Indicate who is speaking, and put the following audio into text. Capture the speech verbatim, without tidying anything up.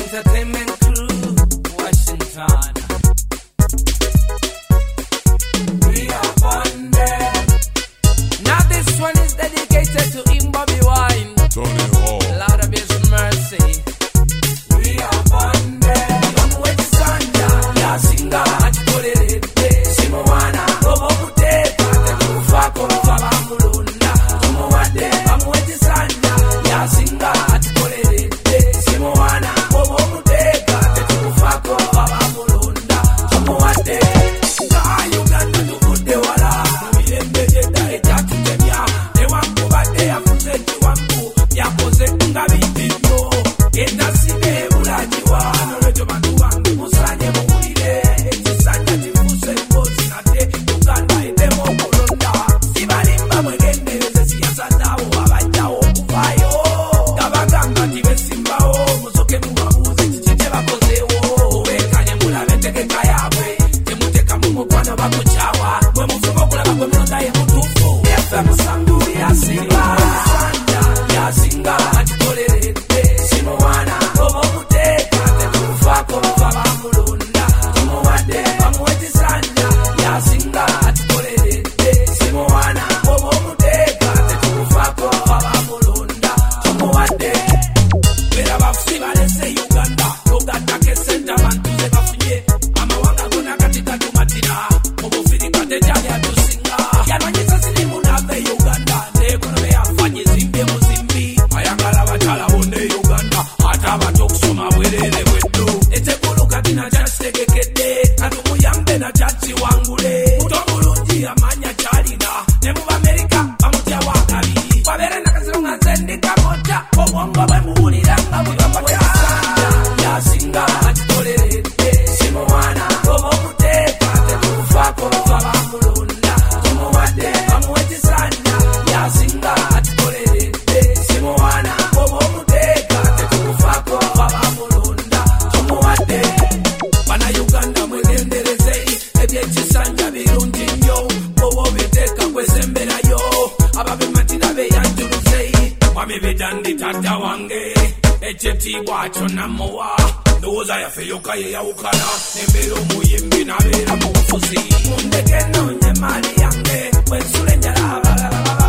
Speaker 1: Entertainment Crew, Washington. We are bonded. Now this one is dedicated to Im Bobby Wine,
Speaker 2: Tony Hall,
Speaker 1: Lord of His mercy. We are bonded. Yomwe Sanda, ya singa atukolelede. Simuwana, gobo kuteka, tekufako mfaba mulunda. Tumuwade, Yomwe Sanda, ya singa atukolelede. Simuwana, gobo kuteka, tekufako mfaba mulunda. Tumuwade, nga Uganda tukude wala. Mwilembejeda etatu temya. Ewakubade ya fuzeti wangu. Yakoze nga bibibyo. Endasige bulajiwa. Nolejo bantu bange musanye muwulire. Ekisanja kifuse mbozi nate. Uganda edemo kulonda. Sibalimba mwegendereze siyasa nabo abajjawo okuvayo. Gabagamba tibesimbawo. Musoke mubabuuze kiki kye bakozeewo. Owekanye mulabe entegeka yaabwe. Temuteka mu mukwano bakukyawa. Bwe mufuma okulaba gwe mulonda ye mutuufu. Efe musangu yasinga. Yasinga atukoleredde. Simuwana gobo kuteka. Tekufako mfaba mulunda. Tumuwadde bamuweti sanja. Yasinga atukoleredde. Simuwana gobo kuteka. Tekufako mfaba mulunda. Tumuwadde bera bafusi balese Uganda. Togattako sente abantu ze bafunye. Amawanga gonna kati gatumatira. Obufirika tejali atusinga. Yanonyesa sirimu nave Uganda. Nekonobe yafanye zimbe muzimbi. Ayagala bakyala bonna e Uganda. Ate abato okusoma bwerere bweddu. Etekulu kati nakyakitegekedde. Katumuyambe nakyakiwangule. Muto mulungi amanya kyalina. Ne mu Amerika bamutya wakabi. Wabeere nakaziro nga nze ndikamota. Obwongo bwe muwulira nga bwe bakwata. Yasinga atukoleredde. Simuwana gobo kuteka. Tekufako mfaba mulunda. Tumuwadde bamuweti sanja. Yasinga atukoleredde. Simuwana gobo kuteka. Tekufako mfaba mulunda. Tumuwadde bana Uganda mwegendereze. Ebyekisanja birungi nnyo. Bobo biteeka kwesemberayo. Ababimatira beyanjuluze. Mwami Bejandi taata wange. Ekitiibwa kyo namuwa. Ndowooza yaffe yokka ye yawukana. Nembeera omuyimbi nabeera mu bufuzi. Mundeke nnoonye maali yange. Bwe nsula enjala abalala baba